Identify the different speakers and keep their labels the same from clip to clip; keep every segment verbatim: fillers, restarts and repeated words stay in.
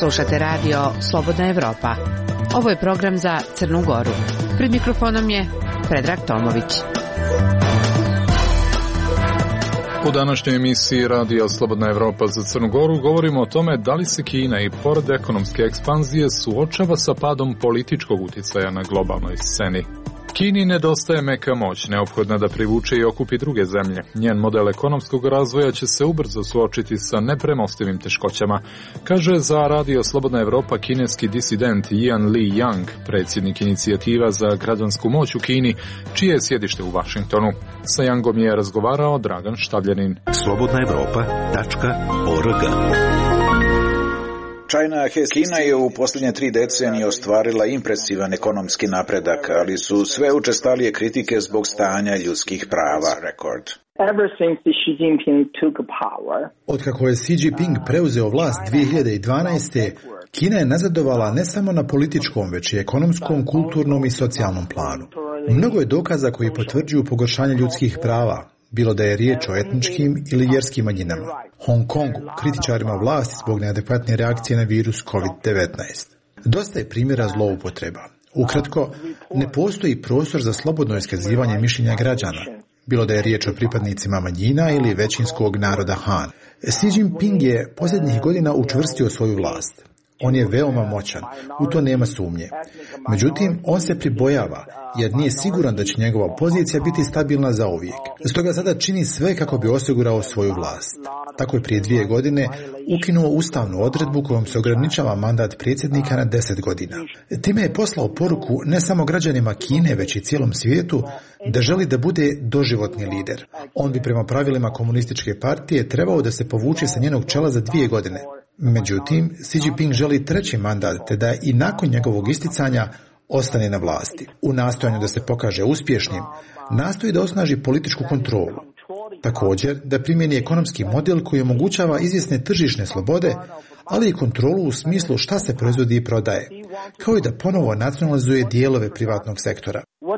Speaker 1: Slušate radio Slobodna Evropa. Ovo je program za Crnu Goru. Pred mikrofonom je Predrag Tomović.
Speaker 2: U današnjoj emisiji Radija Slobodna Evropa za Crnu Goru govorimo o tome da li se Kina i pored ekonomske ekspanzije suočava sa padom političkog utjecaja na globalnoj sceni. Kini nedostaje meka moć, neophodna da privuče i okupi druge zemlje. Njen model ekonomskog razvoja će se ubrzo suočiti sa nepremostivim teškoćama, kaže za Radio Slobodna Evropa kineski disident Jian Li Yang, predsjednik inicijativa za građansku moć u Kini, čije je sjedište u Vašingtonu. Sa Yangom je razgovarao Dragan Štavljanin.
Speaker 3: slobodna evropa tačka org.
Speaker 4: Kina je u posljednje tri decenije ostvarila impresivan ekonomski napredak, ali su sve učestalije kritike zbog stanja ljudskih prava. Rekord.
Speaker 5: Otkako je Xi Jinping preuzeo vlast dvije hiljade dvanaeste. Kina je nazadovala ne samo na političkom, već i ekonomskom, kulturnom i socijalnom planu. Mnogo je dokaza koji potvrđuju pogoršanje ljudskih prava, bilo da je riječ o etničkim ili vjerskim manjinama. Hong Kongu, kritičarima vlasti zbog neadekvatne reakcije na virus kovid devetnaest. Dosta je primjera zloupotreba. Ukratko, ne postoji prostor za slobodno iskazivanje mišljenja građana, bilo da je riječ o pripadnicima manjina ili većinskog naroda Han. Xi Jinping je posljednjih godina učvrstio svoju vlast. On je veoma moćan, u to nema sumnje. Međutim, on se pribojava, jer nije siguran da će njegova pozicija biti stabilna zauvijek. Stoga sada čini sve kako bi osigurao svoju vlast. Tako je prije dvije godine ukinuo ustavnu odredbu kojom se ograničava mandat predsjednika na deset godina. Time je poslao poruku ne samo građanima Kine, već i cijelom svijetu, da želi da bude doživotni lider. On bi prema pravilima komunističke partije trebao da se povuče sa njenog čela za dvije godine. Međutim, Xi Jinping želi treći mandat, te da i nakon njegovog isticanja ostane na vlasti. U nastojanju da se pokaže uspješnim, nastoji da osnaži političku kontrolu. Također, da primjeni ekonomski model koji omogućava izvjesne tržišne slobode, ali i kontrolu u smislu šta se proizvodi i prodaje, kao i da ponovo nacionalizuje dijelove privatnog sektora.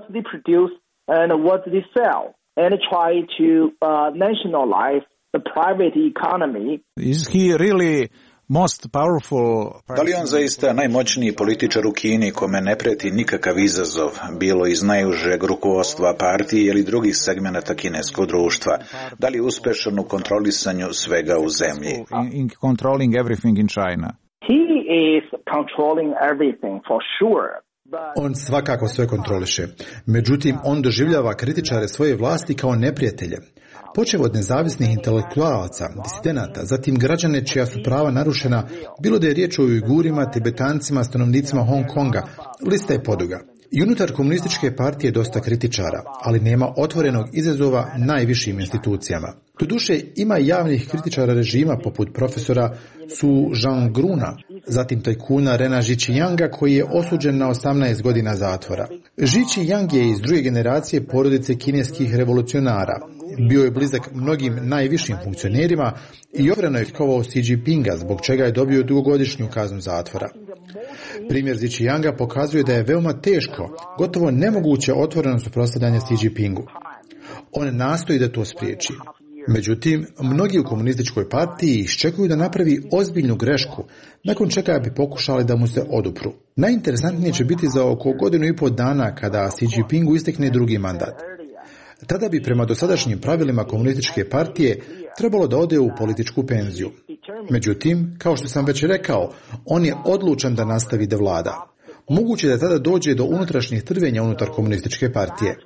Speaker 6: Is he really most powerful?
Speaker 4: Da li on zaista najmoćniji političar u Kini kome ne preti nikakav izazov, bilo iz najužeg rukovodstva partije ili drugih segmenata kineskog društva? Da li je uspešan u kontrolisanju svega u zemlji?
Speaker 6: In, in controlling everything in China.
Speaker 7: He is controlling everything for sure.
Speaker 5: On svakako sve kontroliše. Međutim, on doživljava kritičare svoje vlasti kao neprijatelje. Počev od nezavisnih intelektualaca, disidenata, zatim građane čija su prava narušena, bilo da je riječ o Ujgurima, Tibetancima, stanovnicima Hong Konga, lista je poduga. I unutar komunističke partije dosta kritičara, ali nema otvorenog izazova najvišim institucijama. Doduše, ima javnih kritičara režima poput profesora Su Zhanggruna, zatim tajkuna Rena Zhiqianga koji je osuđen na osamnaest godina zatvora. Zhiqiang je iz druge generacije porodice kineskih revolucionara. Bio je blizak mnogim najvišim funkcionerima i otvoreno je kritikovao Xi Jinpinga, zbog čega je dobio dugogodišnju kaznu zatvora. Primjer Zhiqianga pokazuje da je veoma teško, gotovo nemoguće otvoreno suprotstavljanje Xi Jinpingu. On nastoji da to spriječi. Međutim, mnogi u komunističkoj partiji iščekuju da napravi ozbiljnu grešku, nakon čega bi pokušali da mu se odupru. Najinteresantnije će biti za oko godinu i pol dana kada Xi Jinpingu istekne drugi mandat. Tada bi prema dosadašnjim pravilima komunističke partije trebalo da ode u političku penziju. Međutim, kao što sam već rekao, on je odlučan da nastavi da vlada. Moguće da tada dođe do unutrašnjih trvenja unutar komunističke partije.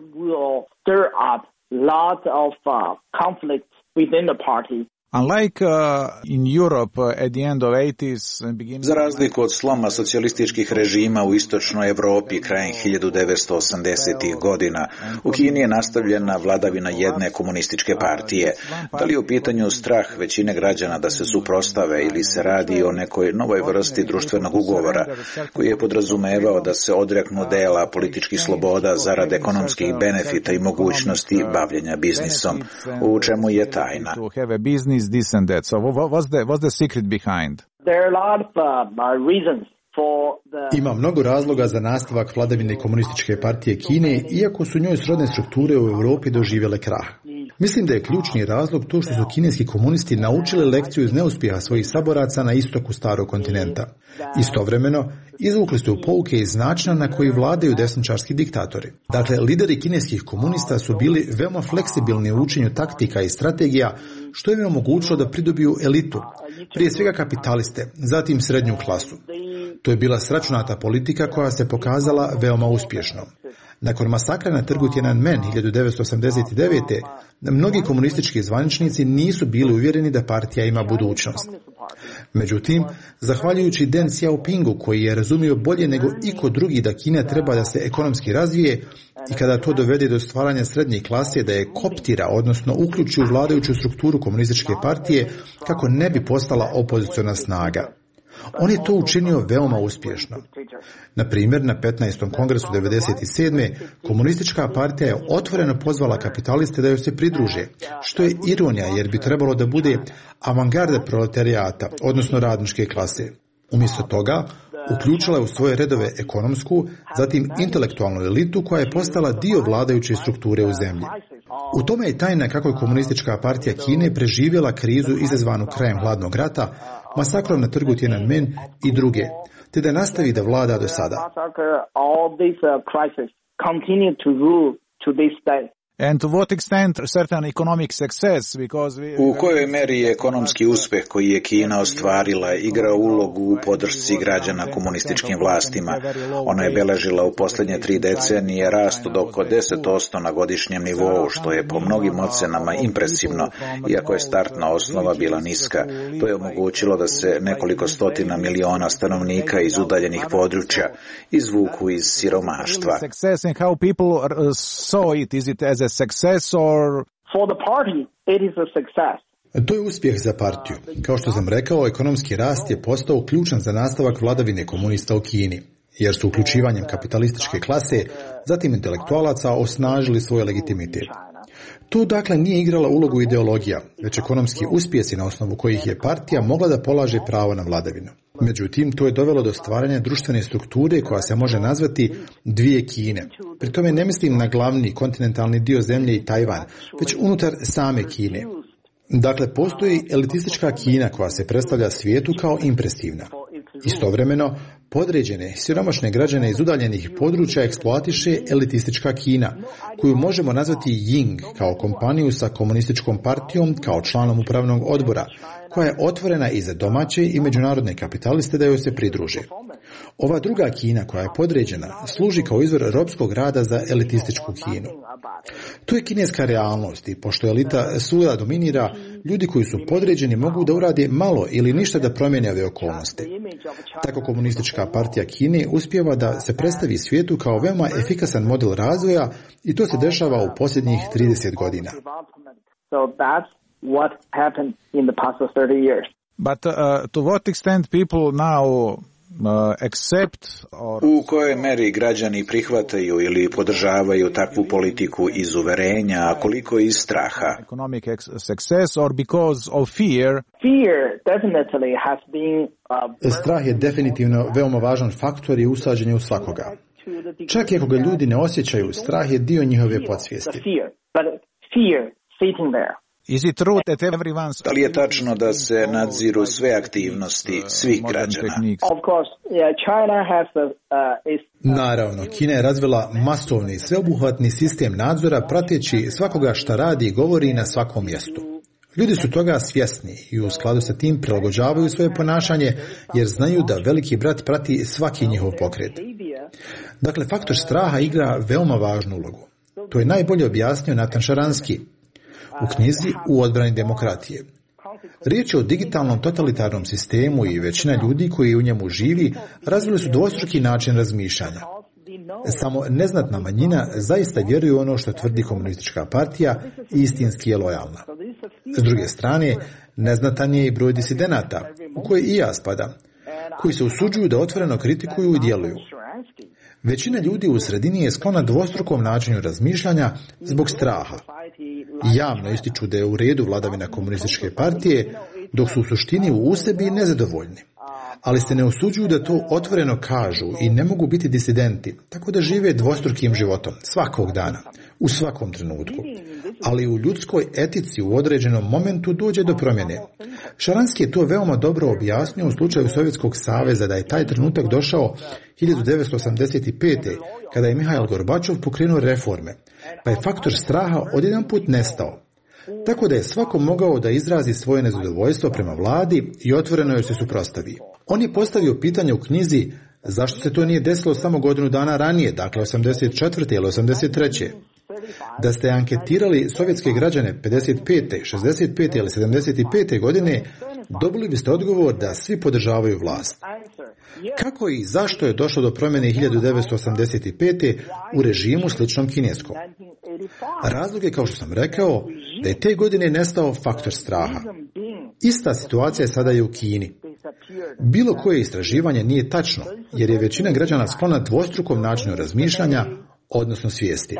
Speaker 6: Unlike uh, in Europe uh, at the end of eighties and beginning...
Speaker 4: Za razliku od sloma socijalističkih režima u istočnoj Europi krajem hiljadu devetsto osamdesetih godina, u Kini je nastavljena vladavina jedne komunističke partije. Da li je u pitanju strah većine građana da se suprotstave ili se radi o nekoj novoj vrsti društvenog ugovora koji je podrazumevao da se odreknu dela političkih sloboda zarad ekonomskih benefita i mogućnosti bavljenja biznisom, u čemu je tajna.
Speaker 6: This and that. So what was the what's the secret behind?
Speaker 7: There are a lot of uh, reasons for the...
Speaker 5: Ima mnogo razloga za nastavak vladavine komunističke partije Kine, iako su njoj srodne strukture u Europi doživjele krah. Mislim da je ključni razlog to što su kineski komunisti naučili lekciju iz neuspjeha svojih saboraca na istoku starog kontinenta. Istovremeno, izvukli su pouke iz načina na koji vladaju desničarski diktatori. Dakle, lideri kineskih komunista su bili veoma fleksibilni u učenju taktika i strategija, što im je omogućilo da pridobiju elitu, prije svega kapitaliste, zatim srednju klasu. To je bila sračunata politika koja se pokazala veoma uspješnom. Nakon masakra na trgu Tiananmen hiljadu devetsto osamdeset devete. mnogi komunistički zvaničnici nisu bili uvjereni da partija ima budućnost. Međutim, zahvaljujući Deng Xiaopingu, koji je razumio bolje nego iko drugi da Kina treba da se ekonomski razvije i kada to dovede do stvaranja srednje klase da je koptira, odnosno uključi u vladajuću strukturu komunističke partije kako ne bi postala opoziciona snaga. On je to učinio veoma uspješno. Na primjer, na petnaestom kongresu devedeset sedme. komunistička partija je otvoreno pozvala kapitaliste da joj se pridruže, što je ironija jer bi trebalo da bude avangarda proletarijata, odnosno radničke klase. Umjesto toga, uključila je u svoje redove ekonomsku, zatim intelektualnu elitu koja je postala dio vladajuće strukture u zemlji. U tome je tajna kako je komunistička partija Kine preživjela krizu izazvanu krajem hladnog rata, masakrom na trgu Tiananmen i druge, te da nastavi da vlada do sada.
Speaker 6: And to what extent certain economic success, because we...
Speaker 4: U kojoj meri je ekonomski uspjeh koji je Kina ostvarila igrao ulogu u podršci građana komunističkim vlastima? Ona je beležila u posljednje tri decenije rast od oko deset posto na godišnjem nivou, što je po mnogim ocenama impresivno, iako je startna osnova bila niska. To je omogućilo da se nekoliko stotina miliona stanovnika iz udaljenih područja izvuku iz siromaštva.
Speaker 6: Success or...
Speaker 7: For the party, it is a success.
Speaker 5: To je uspjeh za partiju. Kao što sam rekao, ekonomski rast je postao ključan za nastavak vladavine komunista u Kini, jer su uključivanjem kapitalističke klase, zatim intelektualaca, osnažili svoj legitimitet. Tu dakle nije igrala ulogu ideologija, već ekonomski uspjesi na osnovu kojih je partija mogla da polaže pravo na vladavinu. Međutim, to je dovelo do stvaranja društvene strukture koja se može nazvati dvije Kine. Pri tome ne mislim na glavni kontinentalni dio zemlje i Tajvan, već unutar same Kine. Dakle, postoji elitistička Kina koja se predstavlja svijetu kao impresivna. Istovremeno, podređene, siromašne građane iz udaljenih područja eksploatiše elitistička Kina, koju možemo nazvati Ying kao kompaniju sa komunističkom partijom kao članom upravnog odbora, koja je otvorena i za domaće i međunarodne kapitaliste da joj se pridruže. Ova druga Kina koja je podređena služi kao izvor ropskog rada za elitističku Kinu. To je kineska realnost i pošto elita svuda dominira, ljudi koji su podređeni mogu da urade malo ili ništa da promijene ove okolnosti. Tako komunistička partija Kine uspijeva da se predstavi svijetu kao veoma efikasan model razvoja i to se dešava u posljednjih trideset godina.
Speaker 7: What happened in the past thirty years.
Speaker 6: But uh, to what extent people now uh, accept or...
Speaker 4: U kojoj meri građani prihvataju ili podržavaju takvu politiku iz uverenja, a koliko iz straha?
Speaker 6: Economic success or because of fear?
Speaker 7: Fear definitely has been uh,
Speaker 5: Strah je definitivno veoma važan faktor i usađen je u svakoga. Čak i ako ga ljudi ne osjećaju, strah je dio njihove podsvijesti.
Speaker 7: But fear sitting there.
Speaker 6: Is it true that everyone's...
Speaker 4: Da li je tačno da se nadziru sve aktivnosti svih građana?
Speaker 7: Of course, yeah, China has a, uh, is, uh,
Speaker 5: Naravno, Kina je razvila masovni i sveobuhvatni sistem nadzora prateći svakoga šta radi i govori na svakom mjestu. Ljudi su toga svjesni i u skladu sa tim prilagođavaju svoje ponašanje jer znaju da veliki brat prati svaki njihov pokret. Dakle, faktor straha igra veoma važnu ulogu. To je najbolje objasnio Natan Šaranski u knjizi U odbrani demokratije. Riječ je o digitalnom totalitarnom sistemu i većina ljudi koji u njemu živi razvili su dvostruki način razmišljanja. Samo neznatna manjina zaista vjeruje u ono što tvrdi komunistička partija i istinski je lojalna. S druge strane, neznatan je i broj disidenata, u koje i ja spadam, koji se usuđuju da otvoreno kritikuju i djeluju. Većina ljudi u sredini je sklona dvostrukom načinu razmišljanja zbog straha. Javno ističu da je u redu vladavina komunističke partije, dok su u suštini u sebi nezadovoljni. Ali se ne usuđuju da to otvoreno kažu i ne mogu biti disidenti, tako da žive dvostrukim životom, svakog dana, u svakom trenutku. ali u ljudskoj etici u određenom momentu dođe do promjene. Šaransky je to veoma dobro objasnio u slučaju Sovjetskog saveza, da je taj trenutak došao hiljadu devetsto osamdeset pete. kada je Mihail Gorbačov pokrenuo reforme, pa je faktor straha odjedanput nestao. Tako da je svako mogao da izrazi svoje nezadovoljstvo prema vladi i otvoreno joj se suprotstavi. On je postavio pitanje u knjizi zašto se to nije desilo samo godinu dana ranije, dakle osamdeset četvrte ili osamdeset treće Da ste anketirali sovjetske građane pedeset pete, šezdeset pete ili sedamdeset pete godine, dobili biste odgovor da svi podržavaju vlast. Kako i zašto je došlo do promjene hiljadu devetsto osamdeset pete u režimu sličnom kineskom? Razlog je, kao što sam rekao, da je te godine nestao faktor straha. Ista situacija je sada i u Kini. Bilo koje istraživanje nije tačno, jer je većina građana sklona dvostrukom načinu razmišljanja, odnosno svijesti.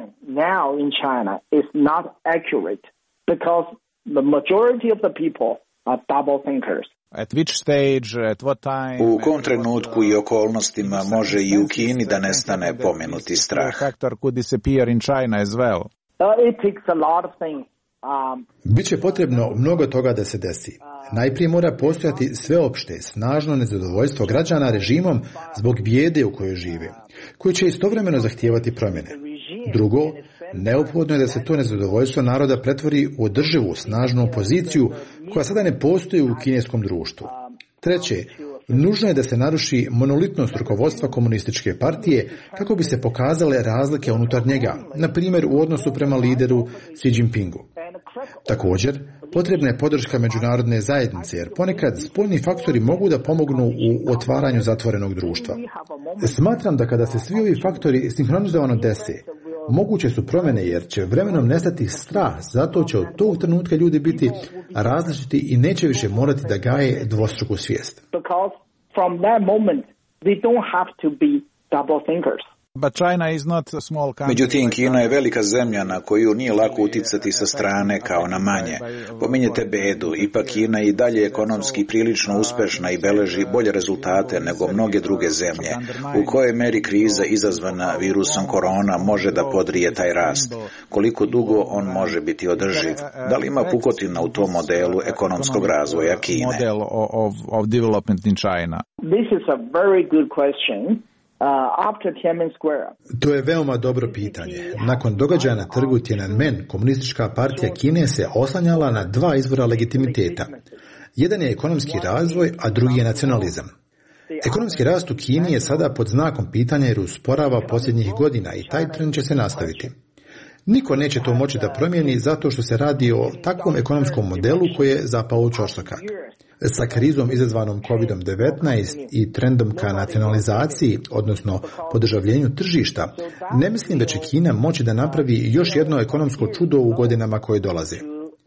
Speaker 7: Now in China is not accurate because the majority of the people are double thinkers.
Speaker 6: At which stage, at what time,
Speaker 4: u kom trenutku i okolnostima može i u Kini da nestane pomenuti strah?
Speaker 6: Factor could disappear in China as well.
Speaker 7: Uh, it takes a lot of things. Um,
Speaker 5: Biće potrebno mnogo toga da se desi. Najprije mora postojati sveopšte, snažno nezadovoljstvo građana režimom zbog bijede u kojoj žive, koji će istovremeno zahtijevati promjene. Drugo, neophodno je da se to nezadovoljstvo naroda pretvori u održivu, snažnu opoziciju koja sada ne postoji u kineskom društvu. Treće, nužno je da se naruši monolitnost rukovodstva komunističke partije kako bi se pokazale razlike unutar njega, na primjer u odnosu prema lideru Xi Jinpingu. Također, potrebna je podrška međunarodne zajednice, jer ponekad spoljni faktori mogu da pomognu u otvaranju zatvorenog društva. Smatram da kada se svi ovi faktori sinhronizovano dese, moguće su promjene, jer će vremenom nestati strah, zato će od tog trenutka ljudi biti različiti i neće više morati da gaje dvostruku svijest.
Speaker 7: because from that moment they don't have to be double thinkers.
Speaker 6: But China is not a small country.
Speaker 4: Međutim, Kina je velika zemlja na koju nije lako uticati sa strane kao na manje. Pominjete bedu, ipak Kina i dalje ekonomski prilično uspešna i beleži bolje rezultate nego mnoge druge zemlje. U kojoj meri kriza izazvana virusom korona može da podrije taj rast? Koliko dugo on može biti održiv? Da li ima pukotina u tom modelu ekonomskog razvoja Kine?
Speaker 6: Model of, of development in China.
Speaker 7: This is a very good question. Uh, after Tiananmen Square.
Speaker 5: To je veoma dobro pitanje. Nakon događaja na trgu Tiananmen, komunistička partija Kine se oslanjala na dva izvora legitimiteta. Jedan je ekonomski razvoj, a drugi je nacionalizam. Ekonomski rast u Kini je sada pod znakom pitanja jer usporava posljednjih godina i taj trend će se nastaviti. Niko neće to moći da promijeni zato što se radi o takvom ekonomskom modelu koji je zapao u ćorsokak. Sa krizom izazvanom kovid devetnaest i trendom ka nacionalizaciji, odnosno podržavljenju tržišta, ne mislim da će Kina moći da napravi još jedno ekonomsko čudo u godinama koje dolaze.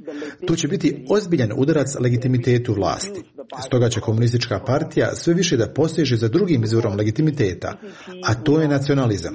Speaker 5: To će biti ozbiljan udarac legitimitetu vlasti. Stoga će komunistička partija sve više da poseže za drugim izvorom legitimiteta, a to je nacionalizam.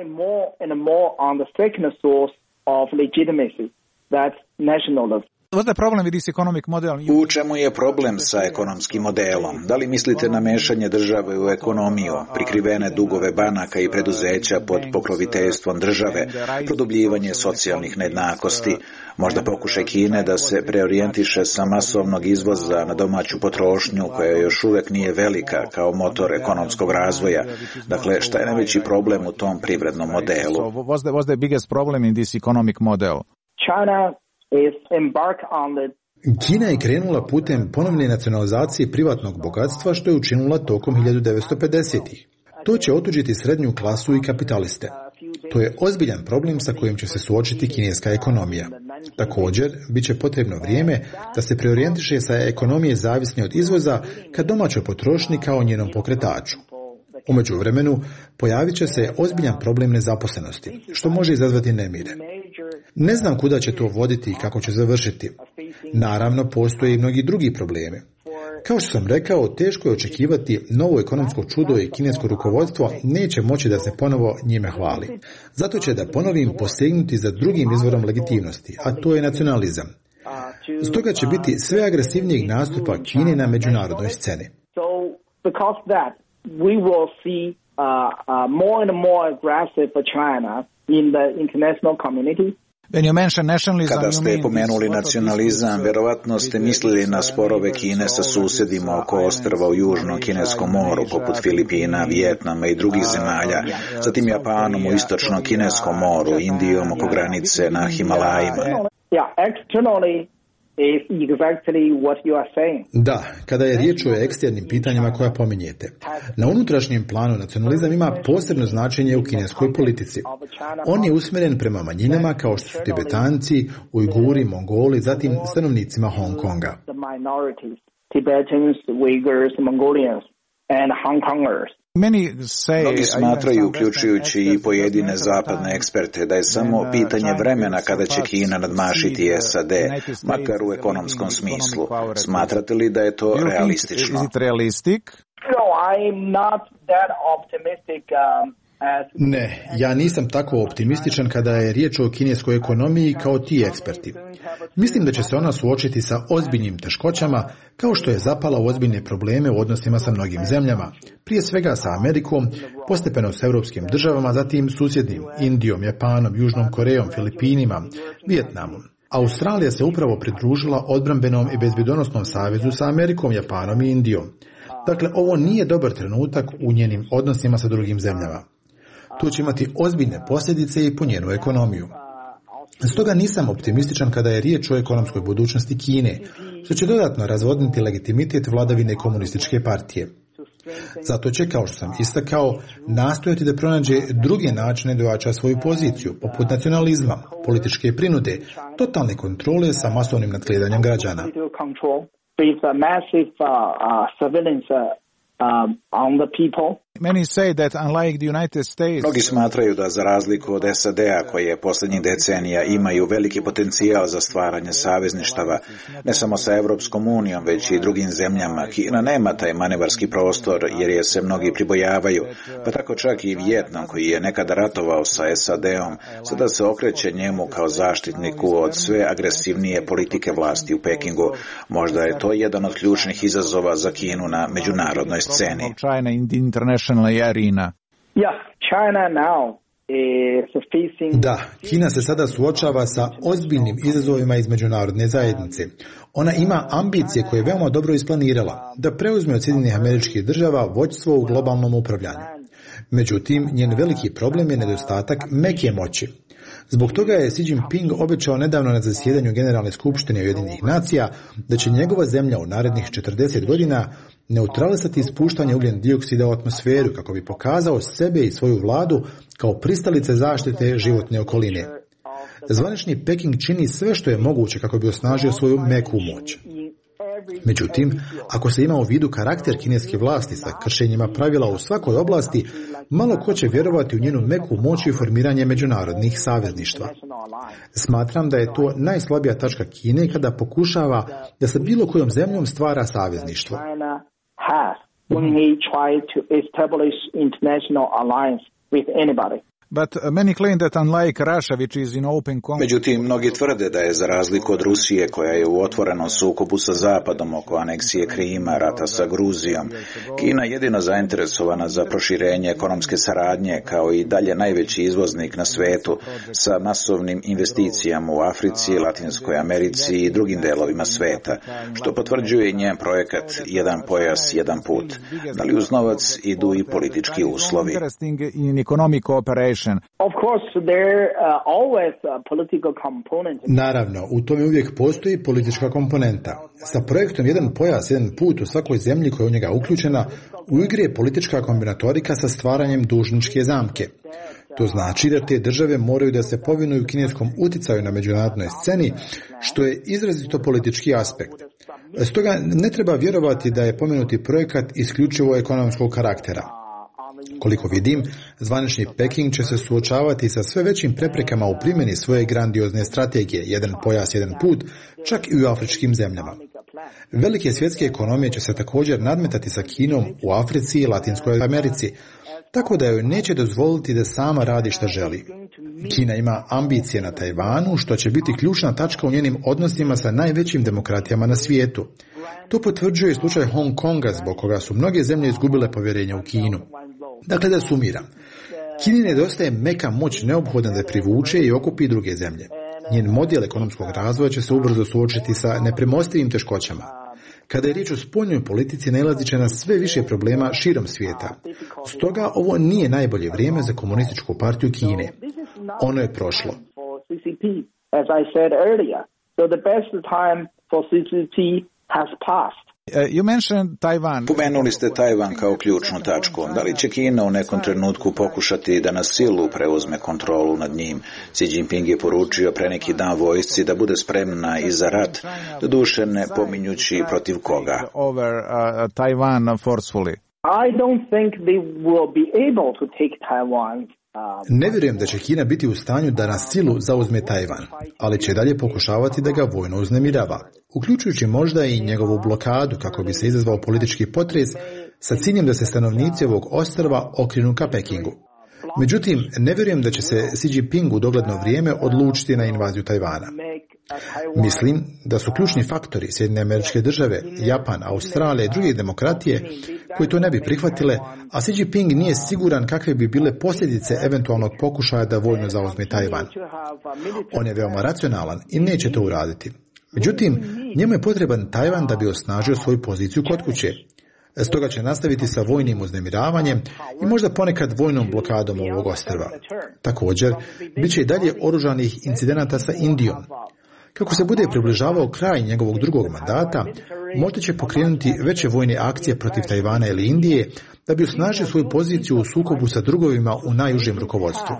Speaker 6: What's the problem with this economic model?
Speaker 4: U čemu je problem sa ekonomskim modelom? Da li mislite na mešanje države u ekonomiju, prikrivene dugove banaka i preduzeća pod pokroviteljstvom države, produbljivanje socijalnih nejednakosti, možda pokušaj Kine da se preorijentiše sa masovnog izvoza na domaću potrošnju koja još uvijek nije velika kao motor ekonomskog razvoja? Dakle, šta je najveći problem u tom privrednom modelu?
Speaker 6: So what's the, what's the biggest problem in this economic model?
Speaker 7: China is embarked on the
Speaker 5: Kina je krenula putem ponovne nacionalizacije privatnog bogatstva što je učinila tokom hiljadu devetsto pedesetih. To će otuđiti srednju klasu i kapitaliste. To je ozbiljan problem sa kojim će se suočiti kineska ekonomija. Također, bit će potrebno vrijeme da se preorijentiše sa ekonomije zavisne od izvoza ka domaćoj potrošnji kao njenom pokretaču. U međuvremenu pojavit će se ozbiljan problem nezaposlenosti, što može izazvati nemire. Ne znam kuda će to voditi i kako će završiti. Naravno, postoje i mnogi drugi problemi. Kao što sam rekao, teško je očekivati novo ekonomsko čudo i kinesko rukovodstvo neće moći da se ponovo njime hvali. Zato će, da ponovim, posegnuti za drugim izvorom legitimnosti, a to je nacionalizam. Stoga će biti sve agresivnijeg nastupa Kine na međunarodnoj sceni.
Speaker 7: we will see uh, uh, more and more aggressive China in the international community.
Speaker 4: Kada ste pomenuli nacionalizam, vjerovatno ste mislili na sporove Kine sa susjedima oko ostrva u Južnom Kineskom moru, poput Filipina, Vijetnama i drugih zemalja, zatim Japanom u Istočnom Kineskom moru, Indijom oko granice na Himalajima.
Speaker 5: Da, kada je riječ o eksternim pitanjima koja pominjete. Na unutrašnjem planu nacionalizam ima posebno značenje u kineskoj politici. On je usmjeren prema manjinama kao što su Tibetanci, Ujguri, Mongoli, zatim stanovnicima Hong Konga.
Speaker 4: Mnogi smatraju, uključujući i pojedine zapadne eksperte, da je samo pitanje vremena kada će Kina nadmašiti S A D, makar u ekonomskom smislu. Smatrate li da je to realistično?
Speaker 5: Ne, ja nisam tako optimističan kada je riječ o kineskoj ekonomiji kao ti eksperti. Mislim da će se ona suočiti sa ozbiljnim teškoćama, kao što je zapala u ozbiljne probleme u odnosima sa mnogim zemljama, prije svega sa Amerikom, postepeno s europskim državama, zatim susjednim Indijom, Japanom, Južnom Korejom, Filipinima, Vijetnamom. Australija se upravo pridružila odbrambenom i bezbjedonosnom savezu sa Amerikom, Japanom i Indijom. Dakle, ovo nije dobar trenutak u njenim odnosima sa drugim zemljama. To će imati ozbiljne posljedice i po njenu ekonomiju. Stoga nisam optimističan kada je riječ o ekonomskoj budućnosti Kine, što će dodatno razvodniti legitimitet vladavine komunističke partije. Zato će, kao što sam istakao, nastojati da pronađe druge načine da ojača svoju poziciju, poput nacionalizma, političke prinude, totalne kontrole sa masovnim nadgledanjem građana.
Speaker 4: Mnogi smatraju da za razliku od S A D-a koje posljednjih decenija imaju veliki potencijal za stvaranje savezništava, ne samo sa Europskom unijom, već i drugim zemljama, Kina nema taj manevarski prostor jer je se mnogi pribojavaju, pa tako čak i Vijetnam koji je nekada ratovao sa S A D-om, sada se okreće njemu kao zaštitniku od sve agresivnije politike vlasti u Pekingu. Možda je to jedan od ključnih izazova za Kinu na međunarodnoj sceni.
Speaker 5: Da, Kina se sada suočava sa ozbiljnim izazovima iz međunarodne zajednice. Ona ima ambicije koje je veoma dobro isplanirala, da preuzme od Sjedinjenih Američkih Država vođstvo u globalnom upravljanju. Međutim, njen veliki problem je nedostatak meke moći. Zbog toga je Xi Jinping obećao nedavno na zasjedanju Generalne skupštine Ujedinjenih nacija da će njegova zemlja u narednih četrdeset godina neutralisati ispuštanje ugljen dioksida u atmosferu kako bi pokazao sebe i svoju vladu kao pristalice zaštite životne okoline. Zvanični Peking čini sve što je moguće kako bi osnažio svoju meku moć. Međutim, ako se ima u vidu karakter kineske vlasti sa kršenjima pravila u svakoj oblasti, malo ko će vjerovati u njenu meku moć i formiranje međunarodnih savezništva. Smatram da je to najslabija tačka Kine kada pokušava da sa bilo kojom zemljom stvara savezništvo.
Speaker 6: But many claim that unlike Russia, which is in open conflict...
Speaker 4: Međutim, mnogi tvrde da je za razliku od Rusije, koja je u otvorenom sukobu sa Zapadom oko aneksije Krima, rata sa Gruzijom, Kina jedino zainteresovana za proširenje ekonomske saradnje, kao i dalje najveći izvoznik na svetu, sa masovnim investicijama u Africi, Latinskoj Americi i drugim delovima sveta, što potvrđuje i njen projekat Jedan pojas, jedan put. Da li uz novac idu i politički uslovi?
Speaker 5: Naravno, u tome uvijek postoji politička komponenta. Sa projektom Jedan pojas, jedan put u svakoj zemlji koja je u njega uključena, u igri je politička kombinatorika sa stvaranjem dužničke zamke. To znači da te države moraju da se povinuju kineskom utjecaju na međunarodnoj sceni, što je izrazito politički aspekt. Stoga ne treba vjerovati da je pomenuti projekat isključivo ekonomskog karaktera. Koliko vidim, zvanični Peking će se suočavati sa sve većim preprekama u primjeni svoje grandiozne strategije Jedan pojas, jedan put, čak i u afričkim zemljama. Velike svjetske ekonomije će se također nadmetati sa Kinom u Africi i Latinskoj Americi, tako da joj neće dozvoliti da sama radi što želi. Kina ima ambicije na Tajvanu, što će biti ključna tačka u njenim odnosima sa najvećim demokratijama na svijetu. To potvrđuje slučaj Hong Konga, zbog koga su mnoge zemlje izgubile povjerenje u Kinu. Dakle, da sumiram. Kini nedostaje meka moć neophodna da privuče i okupi druge zemlje. Njen model ekonomskog razvoja će se ubrzo suočiti sa nepremostivim teškoćama. Kada je riječ o spoljnoj politici, nailazit će na sve više problema širom svijeta. Stoga ovo nije najbolje vrijeme za komunističku partiju Kine. Ono je prošlo.
Speaker 7: As I said earlier, so the best time for C C P has passed.
Speaker 6: Uh, you mentioned Taiwan.
Speaker 4: Pomenuli ste Tajvan kao ključnu tačku. Da li će Kina u nekom trenutku pokušati da na silu preuzme kontrolu nad njim? Xi Jinping je poručio pre neki dan vojsci da bude spremna i za rat, doduše ne pominjući protiv koga.
Speaker 6: Over uh, Taiwan forcefully.
Speaker 7: I don't think they will be able to take Taiwan.
Speaker 5: Ne vjerujem da će Kina biti u stanju da na silu zauzme Tajvan, ali će dalje pokušavati da ga vojno uznemirava, uključujući možda i njegovu blokadu kako bi se izazvao politički potres sa ciljem da se stanovnici ovog ostrva okrenu ka Pekingu. Međutim, ne vjerujem da će se Xi Jinping u dogledno vrijeme odlučiti na invaziju Tajvana. Mislim da su ključni faktori Sjedinjene Američke Države, Japan, Australija i druge demokratije koji to ne bi prihvatile, a Xi Jinping nije siguran kakve bi bile posljedice eventualnog pokušaja da vojno zauzme Tajvan. On je veoma racionalan i neće to uraditi. Međutim, njemu je potreban Tajvan da bi osnažio svoju poziciju kod kuće. Stoga će nastaviti sa vojnim uznemiravanjem i možda ponekad vojnom blokadom ovog ostrva. Također, bit će i dalje oružanih incidenata sa Indijom. Kako se bude približavao kraj njegovog drugog mandata, možda će pokrenuti veće vojne akcije protiv Tajvana ili Indije da bi osnažio svoju poziciju u sukobu sa drugovima u najužem rukovodstvu.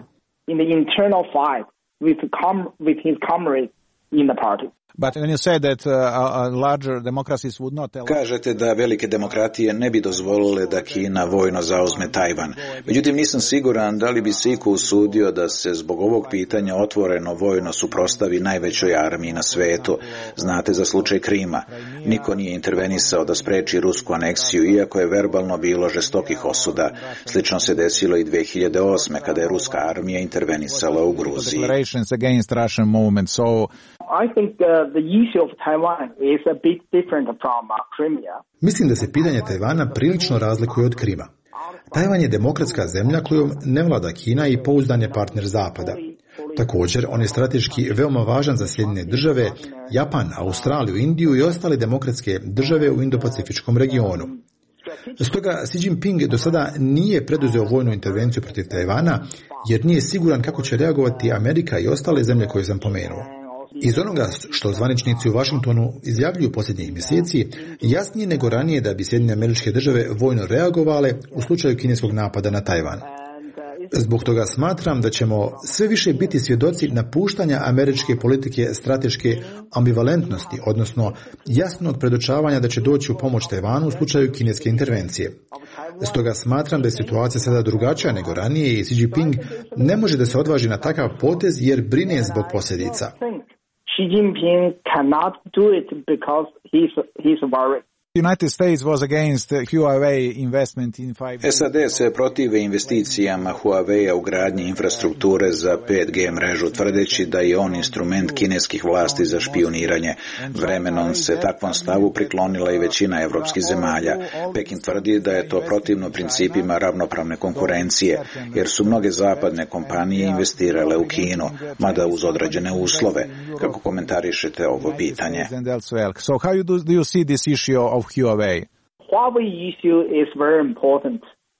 Speaker 6: But when you say that uh, larger democracies would not allow...
Speaker 4: Kažete da velike demokratije ne bi dozvolile da Kina vojno zauzme Tajvan. Međutim, nisam siguran da li bi se iko usudio da se zbog ovog pitanja otvoreno vojno suprotstavi najvećoj armiji na svetu. Znate za slučaj Krima. Niko nije intervenisao da spreči rusku aneksiju, iako je verbalno bilo žestokih osuda. Slično se desilo i dve hiljade osme kada je ruska armija intervenisala u Gruziji.
Speaker 7: I think uh, the issue of Taiwan is a bit different from uh, Crimea.
Speaker 5: Mislim da se pitanje Tajvana prilično razlikuje od Krima. Tajvan je demokratska zemlja kojom ne vlada Kina i pouzdan je partner Zapada. Također, on je strateški veoma važan za Sjedinjene Države, Japan, Australiju, Indiju i ostale demokratske države u Indo-Pacifičkom regionu. Stoga Xi Jinping do sada nije preduzeo vojnu intervenciju protiv Tajvana jer nije siguran kako će reagovati Amerika i ostale zemlje koje sam pomenuo. Iz onoga što zvaničnici u Washingtonu izjavljuju posljednjih mjeseci, jasnije nego ranije da bi Sjedinjene Američke Države vojno reagovale u slučaju kineskog napada na Tajvan. Zbog toga smatram da ćemo sve više biti svjedoci napuštanja američke politike strateške ambivalentnosti, odnosno jasnog predočavanja da će doći u pomoć Tajvanu u slučaju kineske intervencije. Stoga smatram da je situacija sada drugačija nego ranije i Xi Jinping ne može da se odvaži na takav potez jer brine zbog posljedica.
Speaker 7: Xi Jinping cannot do it because he's, he's worried.
Speaker 6: United States was against Huawei investment in five G.
Speaker 4: S A D se protive investicijama Huawei-a u gradnji infrastrukture za pet G mrežu, tvrdeći da je on instrument kineskih vlasti za špijuniranje. Vremenom se takvom stavu priklonila i većina evropskih zemalja. Peking tvrdi da je to protivno principima ravnopravne konkurencije, jer su mnoge zapadne kompanije investirale u Kinu, mada uz određene uslove. Kako komentarišete ovo pitanje?
Speaker 6: So how do you see this issue of Huawei?
Speaker 7: Huawei issue is very important.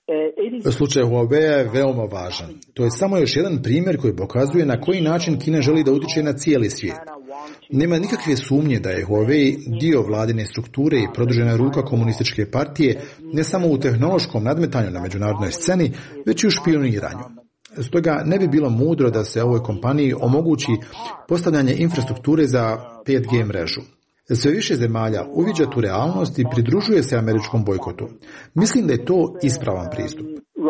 Speaker 5: Slučaj Huawei je veoma važan. To je samo još jedan primjer koji pokazuje na koji način Kina želi da utiče na cijeli svijet. Nema nikakve sumnje da je Huawei dio vladine strukture i produžena ruka komunističke partije ne samo u tehnološkom nadmetanju na međunarodnoj sceni, već i u špijuniranju. Stoga ne bi bilo mudro da se ovoj kompaniji omogući postavljanje infrastrukture za pet G mrežu. Sve više zemalja uviđa tu realnost i pridružuje se američkom bojkotu. Mislim da je to ispravan pristup.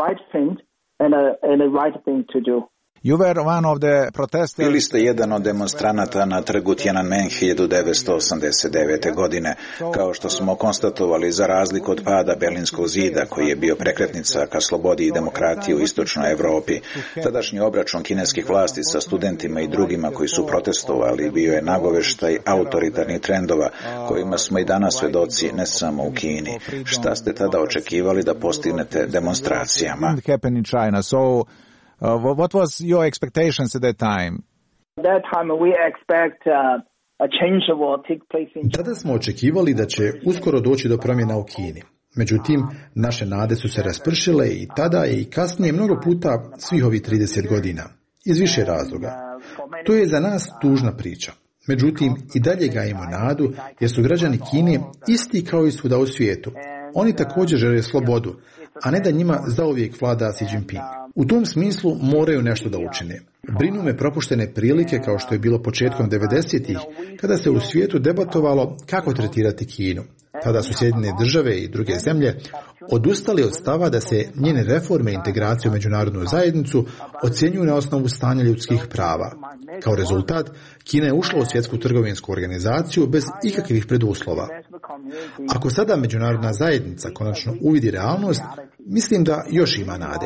Speaker 6: You were one of the protesters.
Speaker 4: Bili ste jedan od demonstranata na trgu Tiananmen hiljadu devetsto osamdeset devete. godine. Kao što smo konstatovali, za razliku od pada Berlinskog zida, koji je bio prekretnica ka slobodi i demokratiji u istočnoj Evropi, tadašnji obračun kineskih vlasti sa studentima i drugima koji su protestovali bio je nagoveštaj autoritarnih trendova, kojima smo i danas svedoci ne samo u Kini. Šta ste tada očekivali da postignete demonstracijama?
Speaker 6: Uh, what was your expectations at that time?
Speaker 5: Tada smo očekivali da će uskoro doći do promjena u Kini. Međutim, naše nade su se raspršile i tada i kasnije mnogo puta svih ovih trideset godina. Iz više razloga. To je za nas tužna priča. Međutim, i dalje gajimo nadu jer su građani Kine isti kao i svuda u svijetu. Oni također žele slobodu, a ne da njima zauvijek vlada Xi Jinping. U tom smislu moraju nešto da učine. Brinu me propuštene prilike kao što je bilo početkom devedesetih, kada se u svijetu debatovalo kako tretirati Kinu. Tada su Sjedinjene države i druge zemlje odustali od stava da se njene reforme i integracije u međunarodnu zajednicu ocjenjuju na osnovu stanja ljudskih prava. Kao rezultat, Kina je ušla u svjetsku trgovinsku organizaciju bez ikakvih preduslova. Ako sada međunarodna zajednica konačno uvidi realnost, mislim da još ima nade.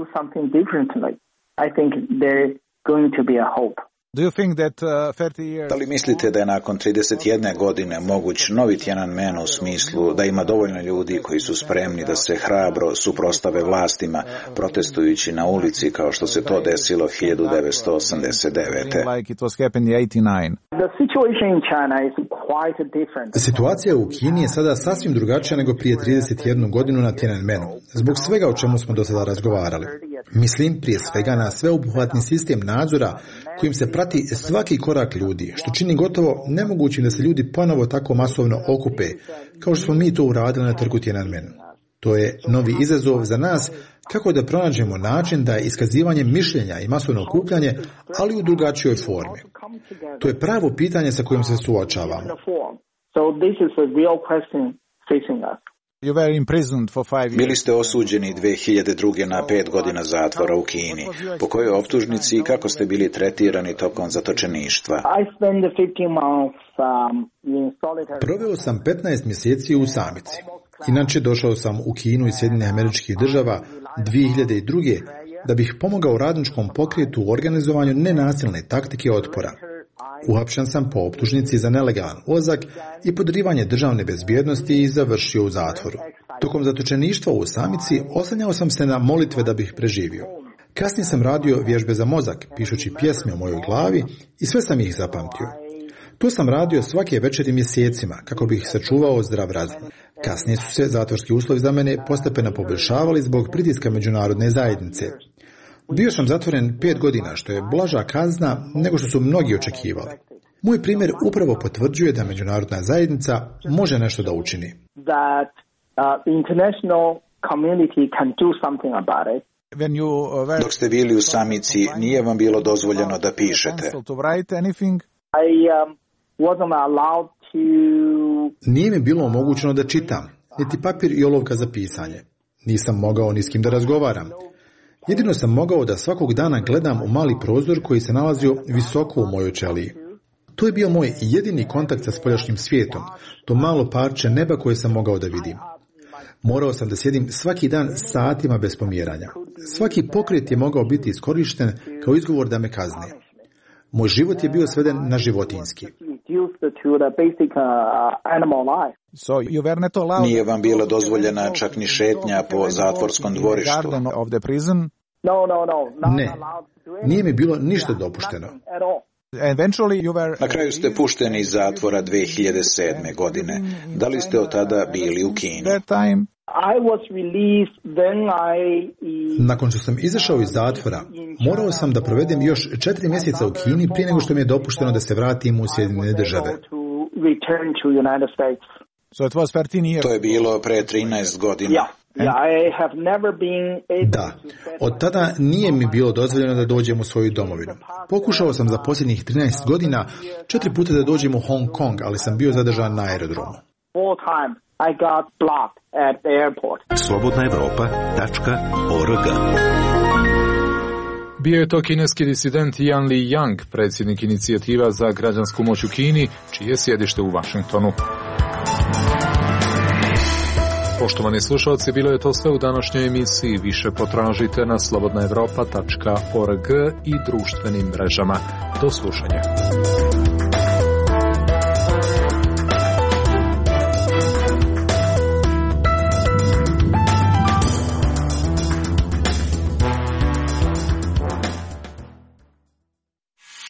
Speaker 6: Do you think that uh, thirty years...
Speaker 4: Da li mislite da je nakon trideset jedne godine moguć novi Tiananmen u smislu da ima dovoljno ljudi koji su spremni da se hrabro suprotstave vlastima protestujući na ulici kao što se to desilo hiljadu devetsto osamdeset devete.
Speaker 6: Like it was happened in eighty-nine.
Speaker 5: Situacija u Kini je sada sasvim drugačija nego prije trideset jednu godinu na Tiananmenu, zbog svega o čemu smo do sada razgovarali. Mislim prije svega na sveobuhvatni sistem nadzora kojim se prati svaki korak ljudi, što čini gotovo nemogućim da se ljudi ponovo tako masovno okupe, kao što smo mi to uradili na trgu Tiananmen. To je novi izazov za nas kako da pronađemo način da iskazivanje mišljenja i masovno okupljanje, ali u drugačijoj formi. To je pravo pitanje sa kojim se suočavamo.
Speaker 6: You were imprisoned for five years.
Speaker 4: Bili ste osuđeni dvije hiljade druge na pet godina zatvora u Kini. Po kojoj optužnici i kako ste bili tretirani tokom zatočeništva?
Speaker 5: Proveo sam petnaest mjeseci u samici. Inače, došao sam u Kinu iz Sjedinjenih Američkih Država dvije hiljade druge da bih pomogao radničkom pokretu u organizovanju nenasilne taktike otpora. Uhapšen sam po optužnici za nelegalan ulazak i podrivanje državne bezbjednosti i završio u zatvoru. Tokom zatočeništva u samici oslanjao sam se na molitve da bih preživio. Kasnije sam radio vježbe za mozak, pišući pjesme u mojoj glavi i sve sam ih zapamtio. To sam radio svake večeri mjesecima kako bih sačuvao zdrav razum. Kasnije su se zatvorski uslovi za mene postepeno poboljšavali zbog pritiska međunarodne zajednice. Bio sam zatvoren pet godina, što je blaža kazna nego što su mnogi očekivali. Moj primjer upravo potvrđuje da međunarodna zajednica može nešto da učini.
Speaker 4: Dok ste bili u samici, nije vam bilo dozvoljeno da pišete.
Speaker 5: Nije mi bilo omogućeno da čitam, niti papir i olovka za pisanje. Nisam mogao ni s kim da razgovaram. Jedino sam mogao da svakog dana gledam u mali prozor koji se nalazio visoko u mojoj ćeliji. To je bio moj jedini kontakt sa spoljašnjim svijetom, to malo parče neba koje sam mogao da vidim. Morao sam da sjedim svaki dan satima bez pomjeranja. Svaki pokret je mogao biti iskorišten kao izgovor da me kazne. Moj život je bio sveden na životinjski.
Speaker 4: Nije vam bila dozvoljena čak ni šetnja po zatvorskom dvorištu.
Speaker 5: Ne, nije mi bilo ništa dopušteno.
Speaker 4: Na kraju ste pušteni iz zatvora dvije hiljade sedme. godine. Da li ste od tada bili u Kini?
Speaker 5: Nakon što sam izašao iz zatvora, morao sam da provedem još četiri mjeseca u Kini prije nego što mi je dopušteno da se vratim u Sjedinjene Države.
Speaker 4: To je bilo pre trinaest godina.
Speaker 5: Da, od tada nije mi bilo dozvoljeno da dođem u svoju domovinu. Pokušao sam za posljednjih trinaest godina četiri puta da dođem u Hong Kong, ali sam bio zadržan na aerodromu.
Speaker 3: slobodna evropa tačka org.
Speaker 2: Bio je to kineski disident Yan Li-yang, predsjednik inicijativa za građansku moć u Kini, čije je sjedište u Washingtonu. Poštovani slušalci, bilo je to sve u današnjoj emisiji. Više potražite na slobodna evropa tačka org i društvenim mrežama. Do slušanja.